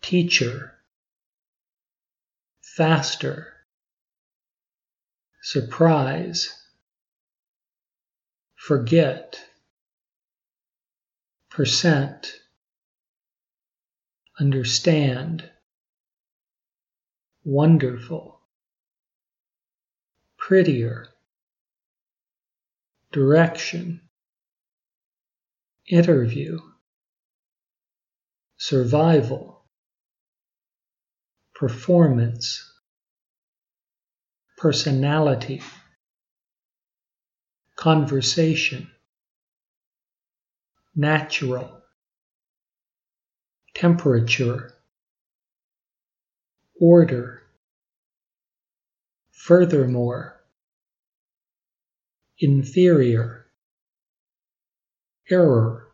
teacher, faster, surprise, forget, percent, understand, wonderful, prettier, direction, interview, survival, performance, personality, conversation, natural, temperature, order, furthermore, inferior, error,